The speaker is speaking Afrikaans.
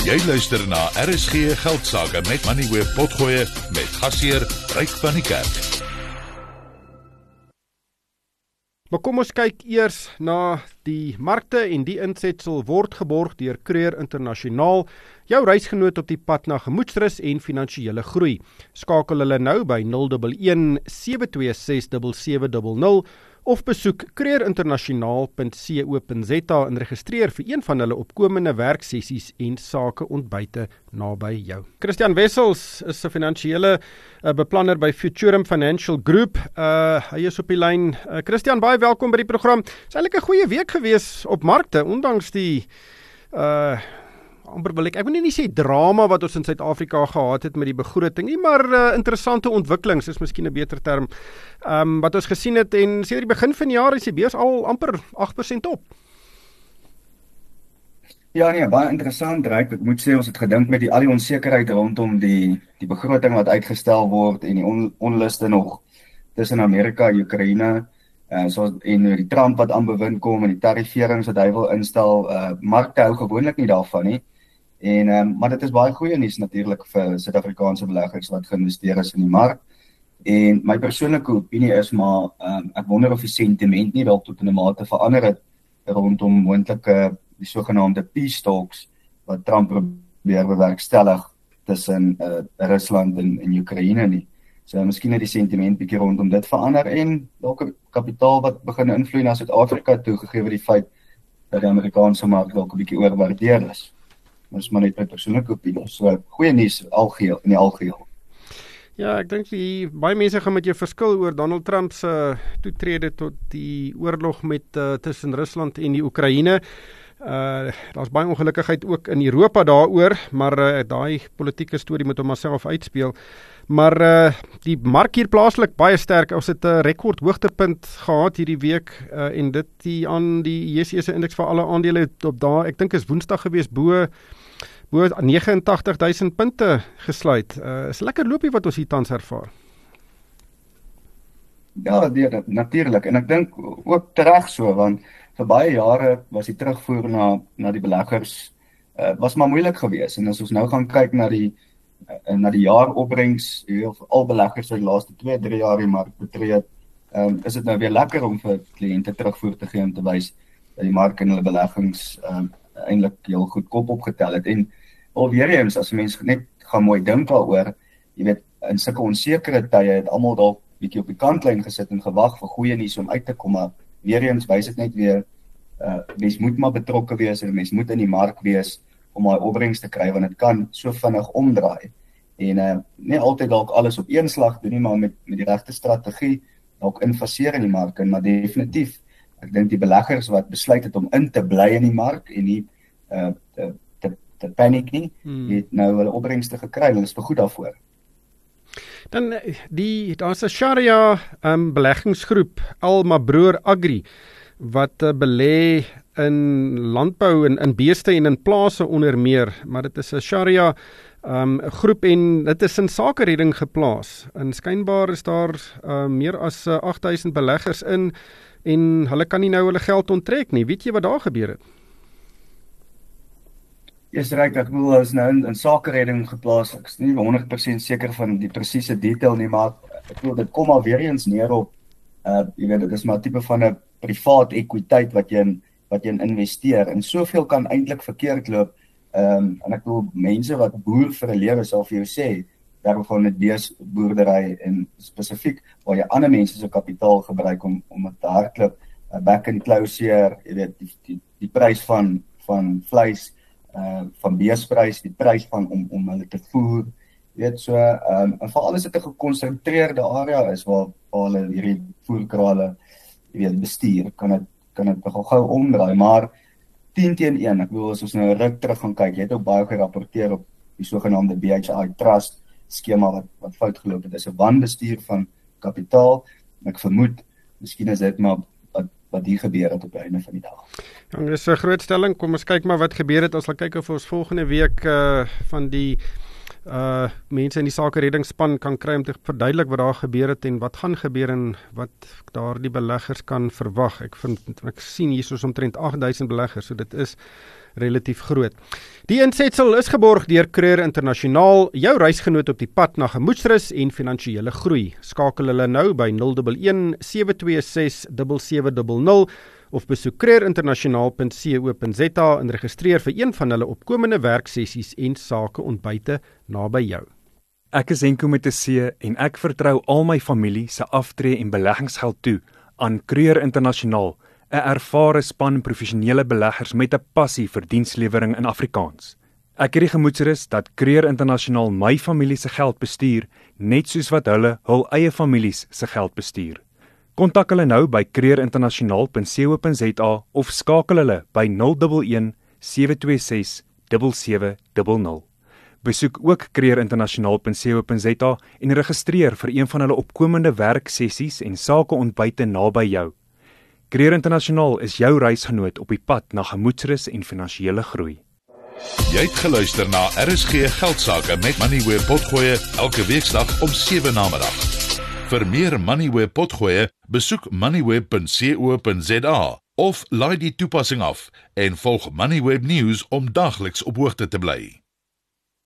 Jy luister na RSG Geldsaake met Money Web Potgoe met gasheer Ryk van die Kerk. Maar kom ons kyk eers na die markte en die insetsel word geborg deur Creer Internasionaal, jou reisgenoot op die pad na gemoedsrus en finansiële groei. Skakel hulle nou by 011 726 7700 of besoek creerinternasionaal.co.za en registreer vir een van hulle opkomende werksessies en sake ontbyte naby jou. Christian Wessels is 'n finansiële beplanner by Futurum Financial Group. Hy is op die lyn. Christian, baie welkom by die program. Dit is eintlik 'n goeie week gewees op markte, ondanks die amper wil ek wil nie sê drama wat ons in Suid-Afrika gehad het met die begroting nie, maar interessante ontwikkelings is miskien 'n beter term, wat ons gesien het, en sedert die begin van die jaar is die beurs al amper 8% op. Ja nee, baie interessant, Ryk. Ek moet sê ons het gedink met al die onsekerheid rondom die begroting wat uitgestel word en die onluste nog tussen Amerika en Oekraïne, en die Trump wat aan bewind kom en die tarieverings wat hy wil instel, markte hou gewoonlik nie daarvan nie. Maar dit is baie goeie nuus natuurlik vir Suid-Afrikaanse beleggers wat geïnvesteer is in die mark. En my persoonlike opinie is maar, ek wonder of die sentiment nie dalk tot in 'n mate verander het rondom moontlike die sogenaamde peace talks wat Trump probeer bewerkstellig tussen Rusland en Oekraïne nie. So miskien het die sentiment bietjie rondom dit verander en dalk kapitaal wat begin invloei na Suid-Afrika toe, gegee die feit dat die Amerikaanse mark dalk 'n bietjie oorwaardeer is. Maar is maar net my persoonlike opinie. So goeie nuus in die algeheel. Ja, ek dink baie mense gaan met jou verskil oor Donald Trump se toetrede tot die oorlog met tussen Rusland en die Oekraïne. Daar's baie ongelukkigheid ook in Europa daaroor, maar daai politieke storie moet hom maar self uitspeel. Maar die mark hier plaaslik baie sterk. Ons het 'n rekord hoogtepunt gehad hierdie week en dit aan die JSE se indeks vir alle aandele op daai, ek dink is Woensdag gewees, bo 89.000 punte gesluit. Is lekker loopie wat ons hier tans ervaar. Ja, natuurlik. En ek dink ook tereg so, want vir baie jare was die terugvoer na die beleggers was maar moeilik geweest. En as ons nou gaan kyk na die jaaropbrengs, al beleggers wat die laaste 2-3 jaar die mark betree het, is dit nou weer lekker om vir kliënte terugvoer te gee om te wys dat die mark en hulle beleggings eintlik heel goed kop opgetel het. En alweer eens, as mense net gaan mooi dink daaroor, jy weet, in sulke onsekere tye het almal dalk bietjie op die kantlyn gesit en gewag vir goeie nuus om uit te kom, maar weer eens wys dit net weer, mens moet maar betrokke wees en mens moet in die mark wees om daai opbrengs te kry, want dit kan so vinnig omdraai. En nie altyd dalk alles op een slag doen nie, maar met die regte strategie dalk infaseer in die mark, maar definitief, ek dink die beleggers wat besluit het om in te bly in die mark en nie te paniek nie, het nou hulle opbrengste gekry, hulle is goed daarvoor. Dan daar's 'n Sharia beleggingsgroep, Al Mabroor Agri, wat belê in landbou en beeste en in plase onder meer, maar dit is 'n Sharia groep en dit is in sakeredding geplaas. En skynbaar is daar meer as 8,000 beleggers in en hulle kan nie nou hulle geld onttrek nie. Weet jy wat daar gebeur het? Yes, Ryk, ek bedoel, is nou in sakeredding geplaas. Ek is nie 100% seker van die presiese detail nie, maar ek bedoel, dit kom al weer eens neer op, jy weet, dit is maar 'n tipe van 'n privaat ekwiteit wat jy in investeer, en soveel kan eintlik verkeerd loop, en ek bedoel, mense wat boer vir 'n lewe sal vir jou sê, daarom van dit beesboerdery en spesifiek, waar jy ander mense se kapitaal gebruik om dit te hardloop, back and closure, jy weet, die prys van vleis, van beesprys, die prys van om hulle te voer, weet so, en veral as dit 'n gekonsentreerde area is waar hulle hierdie voerkrale, jy weet, bestuur, kan dit nogal gou omdraai, maar 10-1, ek bedoel, as ons nou 'n ruk terug gaan kyk, jy het ook baie gerapporteer op die sogenaamde BHI Trust skema wat fout geloop het, is 'n wanbestuur van kapitaal, en ek vermoed, miskien is dit maar wat hier gebeur het op die einde van die dag. Ja, dit is 'n groot stelling. Kom ons kyk maar wat gebeur het. Ons gaan kyk of ons volgende week van die mense in die sakereddingsspan kan kry om te verduidelik wat daar gebeur het en wat gaan gebeur en wat daardie beleggers kan verwag. Ek sien hier soos omtrent 8,000 beleggers, so dit is relatief groot. Die insetsel is geborg deur Creer Internasionaal, jou reisgenoot op die pad na gemoedsrus en finansiële groei. Skakel hulle nou by 011 726 7700 of besoek creerinternasionaal.co.za en registreer vir een van hulle opkomende werksessies en sakeontbyte naby jou. Ek is Henko met 'n C en ek vertrou al my familie se aftree en beleggingsgeld toe aan Creer Internasionaal, 'n ervare span professionele beleggers met 'n passie vir dienslewering in Afrikaans. Ek het die gemoedsrus dat Creer Internasionaal my familie se geld bestuur, net soos wat hulle hul eie families se geld bestuur. Kontak hulle nou by creerinternasionaal.co.za of skakel hulle by 011 726 7700. Besoek ook creerinternasionaal.co.za en registreer vir een van hulle opkomende werksessies en sakeontbyte naby jou. Creer Internasionaal is jou reisgenoot op die pad na gemoedsrus en finansiële groei. Jy het geluister na RSG Geldsaake met Moneyweb Potgoe elke weekdag om 7 namiddag. Vir meer Moneyweb Potgoe, besoek moneyweb.co.za of laai die toepassing af en volg Moneyweb News om dagliks op hoogte te bly.